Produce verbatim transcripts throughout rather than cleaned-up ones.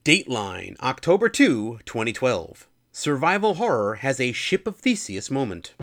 Dateline, October second, twenty twelve. Survival horror has a Ship of Theseus moment.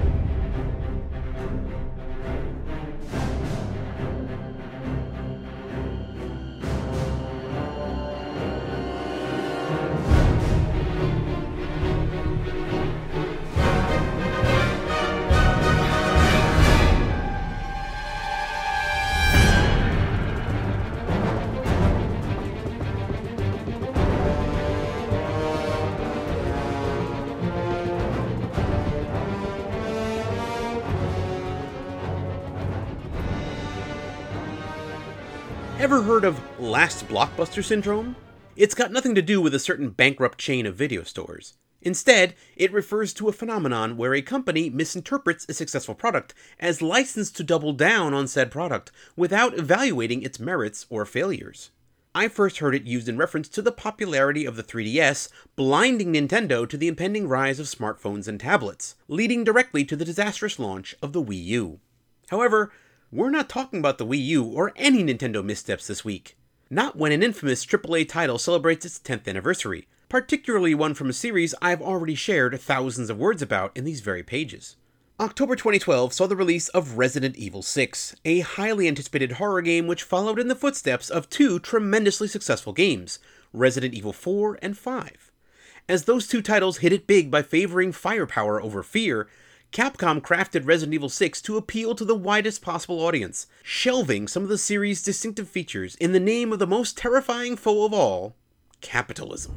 Ever heard of last blockbuster syndrome? It's got nothing to do with a certain bankrupt chain of video stores. Instead, it refers to a phenomenon where a company misinterprets a successful product as licensed to double down on said product without evaluating its merits or failures. I first heard it used in reference to the popularity of the three D S, blinding Nintendo to the impending rise of smartphones and tablets, leading directly to the disastrous launch of the Wii U. However, we're not talking about the Wii U or any Nintendo missteps this week. Not when an infamous triple A title celebrates its tenth anniversary, particularly one from a series I've already shared thousands of words about in these very pages. October twenty twelve saw the release of Resident Evil six, a highly anticipated horror game which followed in the footsteps of two tremendously successful games, Resident Evil four and five. As those two titles hit it big by favoring firepower over fear, Capcom crafted Resident Evil six to appeal to the widest possible audience, shelving some of the series' distinctive features in the name of the most terrifying foe of all, capitalism.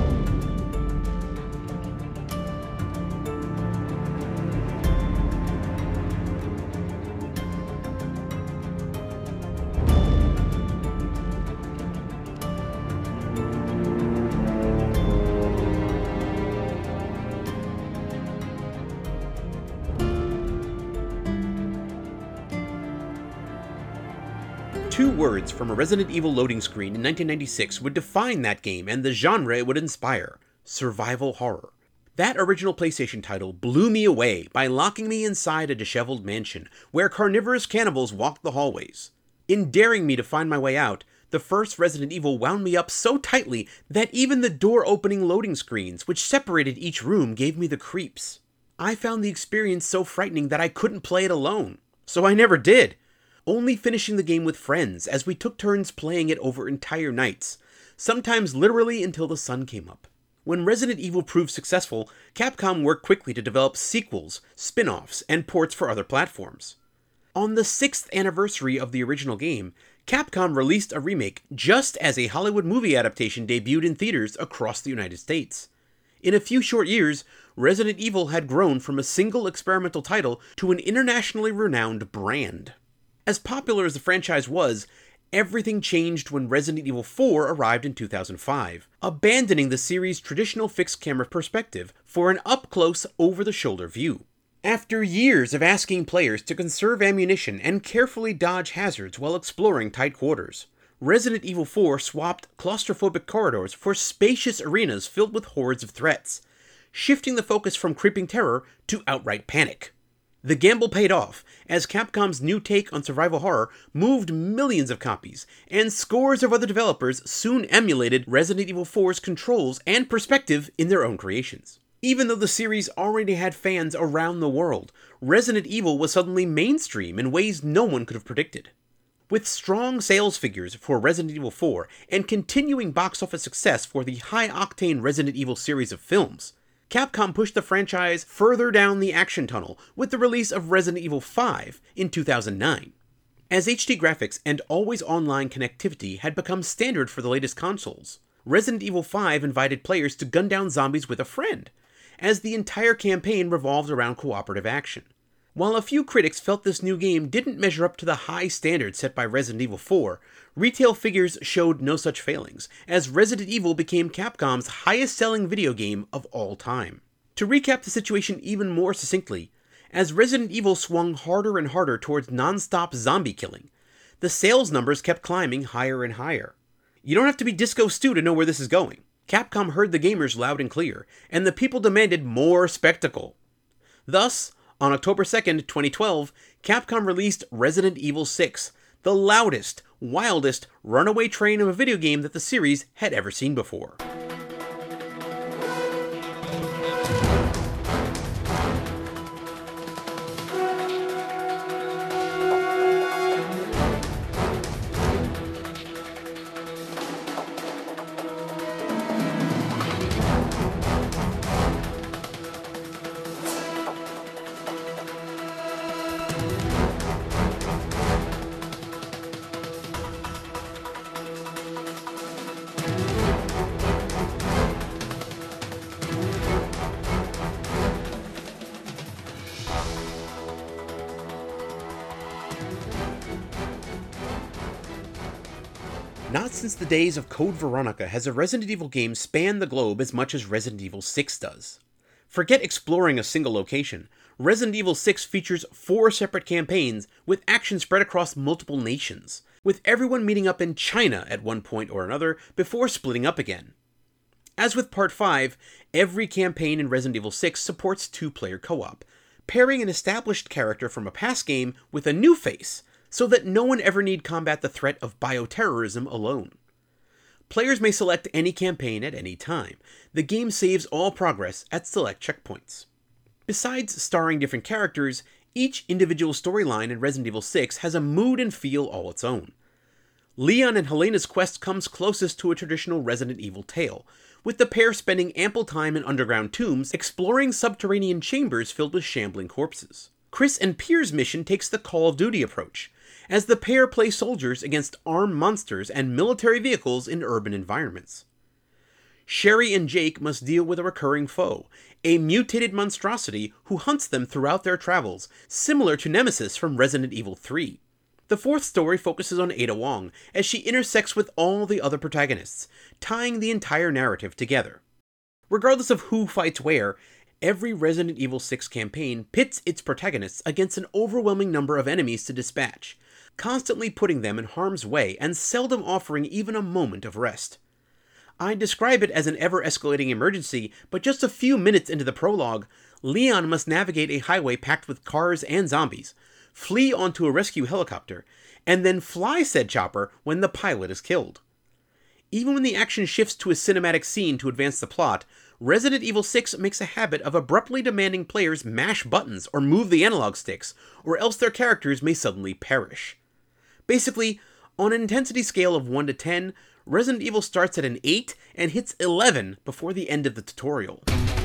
Two words from a Resident Evil loading screen in nineteen ninety-six would define that game and the genre it would inspire: survival horror. That original PlayStation title blew me away by locking me inside a disheveled mansion where carnivorous cannibals walked the hallways. In daring me to find my way out, the first Resident Evil wound me up so tightly that even the door-opening loading screens which separated each room gave me the creeps. I found the experience so frightening that I couldn't play it alone, so I never did, only finishing the game with friends as we took turns playing it over entire nights, sometimes literally until the sun came up. When Resident Evil proved successful, Capcom worked quickly to develop sequels, spin-offs, and ports for other platforms. On the sixth anniversary of the original game, Capcom released a remake just as a Hollywood movie adaptation debuted in theaters across the United States. In a few short years, Resident Evil had grown from a single experimental title to an internationally renowned brand. As popular as the franchise was, everything changed when Resident Evil four arrived in two thousand five, abandoning the series' traditional fixed-camera perspective for an up-close, over-the-shoulder view. After years of asking players to conserve ammunition and carefully dodge hazards while exploring tight quarters, Resident Evil four swapped claustrophobic corridors for spacious arenas filled with hordes of threats, shifting the focus from creeping terror to outright panic. The gamble paid off, as Capcom's new take on survival horror moved millions of copies, and scores of other developers soon emulated Resident Evil four's controls and perspective in their own creations. Even though the series already had fans around the world, Resident Evil was suddenly mainstream in ways no one could have predicted. With strong sales figures for Resident Evil four and continuing box office success for the high-octane Resident Evil series of films, Capcom pushed the franchise further down the action tunnel with the release of Resident Evil five in two thousand nine. As H D graphics and always-online connectivity had become standard for the latest consoles, Resident Evil five invited players to gun down zombies with a friend, as the entire campaign revolved around cooperative action. While a few critics felt this new game didn't measure up to the high standards set by Resident Evil four, retail figures showed no such failings, as Resident Evil became Capcom's highest-selling video game of all time. To recap the situation even more succinctly, as Resident Evil swung harder and harder towards non-stop zombie killing, the sales numbers kept climbing higher and higher. You don't have to be Disco Stu to know where this is going. Capcom heard the gamers loud and clear, and the people demanded more spectacle. Thus, on October second, twenty twelve, Capcom released Resident Evil six, the loudest, wildest runaway train of a video game that the series had ever seen before. Not since the days of Code Veronica has a Resident Evil game spanned the globe as much as Resident Evil six does. Forget exploring a single location. Resident Evil six features four separate campaigns with action spread across multiple nations, with everyone meeting up in China at one point or another before splitting up again. As with Part five, every campaign in Resident Evil six supports two-player co-op, pairing an established character from a past game with a new face, so that no one ever need combat the threat of bioterrorism alone. Players may select any campaign at any time. The game saves all progress at select checkpoints. Besides starring different characters, each individual storyline in Resident Evil six has a mood and feel all its own. Leon and Helena's quest comes closest to a traditional Resident Evil tale, with the pair spending ample time in underground tombs exploring subterranean chambers filled with shambling corpses. Chris and Pier's mission takes the Call of Duty approach, as the pair play soldiers against armed monsters and military vehicles in urban environments. Sherry and Jake must deal with a recurring foe, a mutated monstrosity who hunts them throughout their travels, similar to Nemesis from Resident Evil three. The fourth story focuses on Ada Wong, as she intersects with all the other protagonists, tying the entire narrative together. Regardless of who fights where, every Resident Evil six campaign pits its protagonists against an overwhelming number of enemies to dispatch, constantly putting them in harm's way and seldom offering even a moment of rest. I describe it as an ever-escalating emergency, but just a few minutes into the prologue, Leon must navigate a highway packed with cars and zombies, flee onto a rescue helicopter, and then fly said chopper when the pilot is killed. Even when the action shifts to a cinematic scene to advance the plot, Resident Evil six makes a habit of abruptly demanding players mash buttons or move the analog sticks, or else their characters may suddenly perish. Basically, on an intensity scale of one to ten, Resident Evil starts at an eight and hits eleven before the end of the tutorial.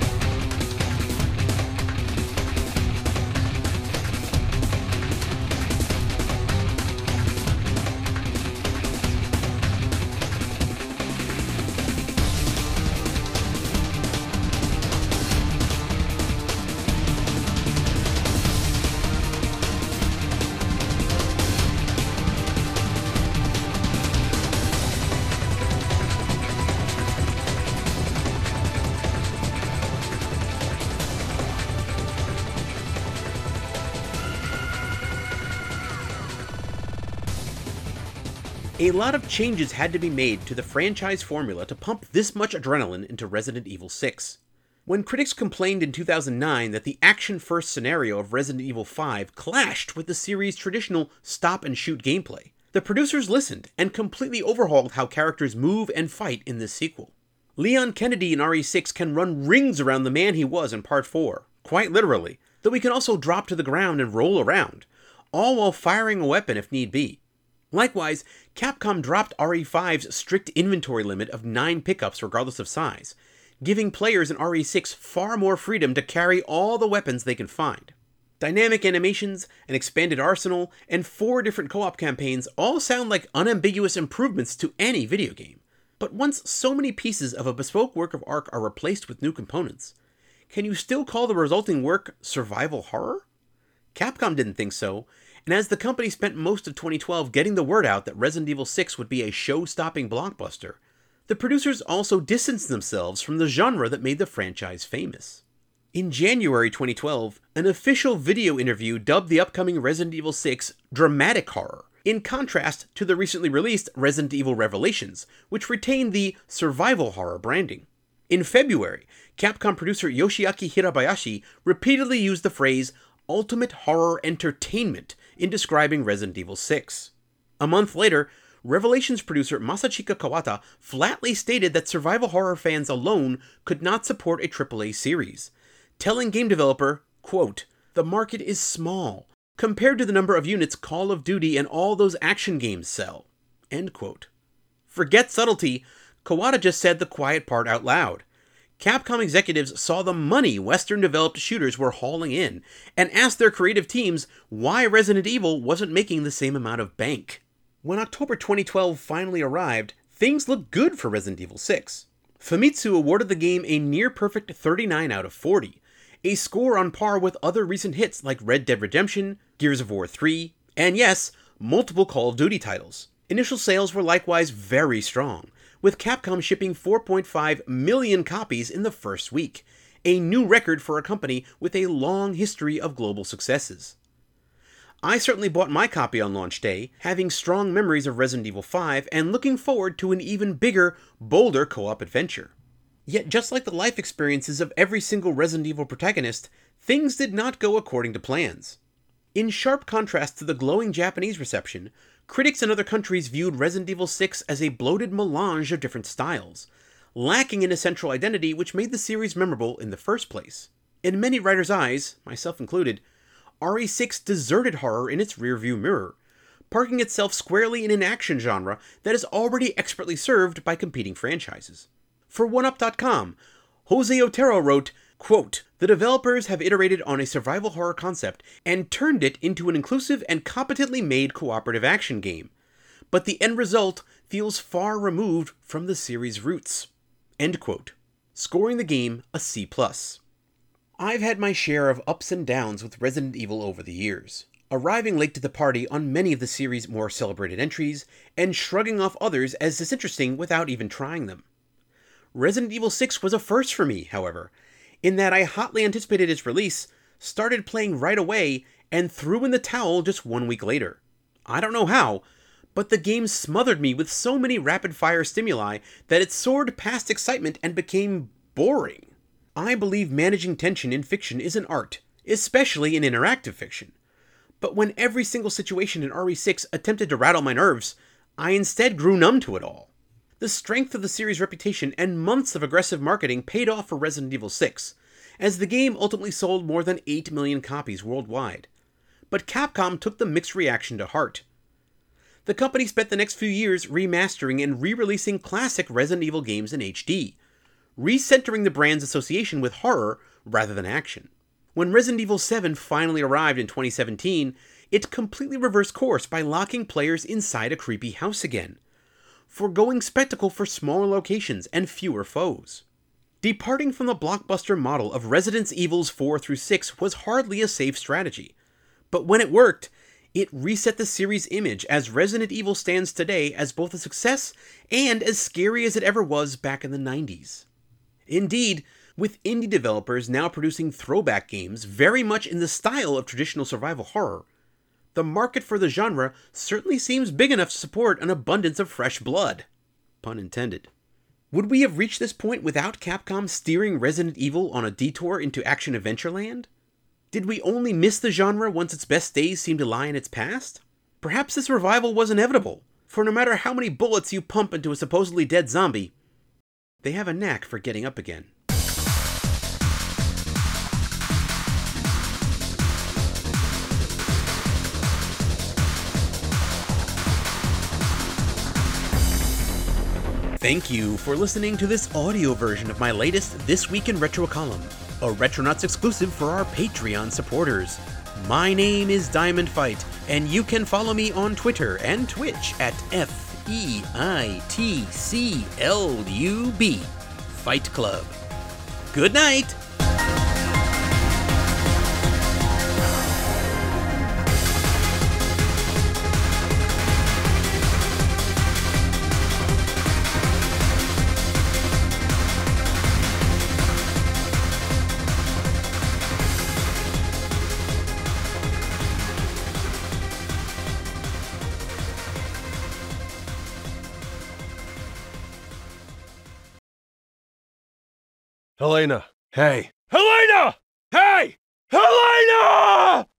A lot of changes had to be made to the franchise formula to pump this much adrenaline into Resident Evil six. When critics complained in two thousand nine that the action-first scenario of Resident Evil five clashed with the series' traditional stop-and-shoot gameplay, the producers listened and completely overhauled how characters move and fight in this sequel. Leon Kennedy in R E six can run rings around the man he was in Part four, quite literally, though he can also drop to the ground and roll around, all while firing a weapon if need be. Likewise, Capcom dropped R E five's strict inventory limit of nine pickups regardless of size, giving players in R E six far more freedom to carry all the weapons they can find. Dynamic animations, an expanded arsenal, and four different co-op campaigns all sound like unambiguous improvements to any video game. But once so many pieces of a bespoke work of art are replaced with new components, can you still call the resulting work survival horror? Capcom didn't think so, and as the company spent most of twenty twelve getting the word out that Resident Evil six would be a show-stopping blockbuster, the producers also distanced themselves from the genre that made the franchise famous. In January twenty twelve, an official video interview dubbed the upcoming Resident Evil six dramatic horror, in contrast to the recently released Resident Evil Revelations, which retained the survival horror branding. In February, Capcom producer Yoshiaki Hirabayashi repeatedly used the phrase ultimate horror entertainment in describing Resident Evil six. A month later, Revelations producer Masachika Kawata flatly stated that survival horror fans alone could not support a triple A series, telling game developer, quote, "The market is small compared to the number of units Call of Duty and all those action games sell." End quote. Forget subtlety, Kawata just said the quiet part out loud. Capcom executives saw the money Western-developed shooters were hauling in and asked their creative teams why Resident Evil wasn't making the same amount of bank. When October twenty twelve finally arrived, things looked good for Resident Evil six. Famitsu awarded the game a near-perfect thirty-nine out of forty, a score on par with other recent hits like Red Dead Redemption, Gears of War three, and yes, multiple Call of Duty titles. Initial sales were likewise very strong, with Capcom shipping four point five million copies in the first week, a new record for a company with a long history of global successes. I certainly bought my copy on launch day, having strong memories of Resident Evil five and looking forward to an even bigger, bolder co-op adventure. Yet just like the life experiences of every single Resident Evil protagonist, things did not go according to plans. In sharp contrast to the glowing Japanese reception, critics in other countries viewed Resident Evil six as a bloated melange of different styles, lacking in a central identity which made the series memorable in the first place. In many writers' eyes, myself included, R E six deserted horror in its rearview mirror, parking itself squarely in an action genre that is already expertly served by competing franchises. For one up dot com, Jose Otero wrote, quote, "The developers have iterated on a survival horror concept and turned it into an inclusive and competently made cooperative action game, but the end result feels far removed from the series' roots." End quote, scoring the game a C plus. I've had my share of ups and downs with Resident Evil over the years, arriving late to the party on many of the series' more celebrated entries, and shrugging off others as disinteresting without even trying them. Resident Evil six was a first for me, however, in that I hotly anticipated its release, started playing right away, and threw in the towel just one week later. I don't know how, but the game smothered me with so many rapid-fire stimuli that it soared past excitement and became boring. I believe managing tension in fiction is an art, especially in interactive fiction. But when every single situation in R E six attempted to rattle my nerves, I instead grew numb to it all. The strength of the series' reputation and months of aggressive marketing paid off for Resident Evil six, as the game ultimately sold more than eight million copies worldwide. But Capcom took the mixed reaction to heart. The company spent the next few years remastering and re-releasing classic Resident Evil games in H D, recentering the brand's association with horror rather than action. When Resident Evil seven finally arrived in twenty seventeen, it completely reversed course by locking players inside a creepy house again, foregoing spectacle for smaller locations and fewer foes. Departing from the blockbuster model of Resident Evils four through six was hardly a safe strategy, but when it worked, it reset the series' image as Resident Evil stands today as both a success and as scary as it ever was back in the nineties. Indeed, with indie developers now producing throwback games very much in the style of traditional survival horror, the market for the genre certainly seems big enough to support an abundance of fresh blood. Pun intended. Would we have reached this point without Capcom steering Resident Evil on a detour into action-adventure land? Did we only miss the genre once its best days seemed to lie in its past? Perhaps this revival was inevitable, for no matter how many bullets you pump into a supposedly dead zombie, they have a knack for getting up again. Thank you for listening to this audio version of my latest This Week in Retro column, a Retronauts exclusive for our Patreon supporters. My name is Diamond Fight, and you can follow me on Twitter and Twitch at F E I T C L U B, Fight Club. Good night! Helena. Hey. Helena! Hey! Helena!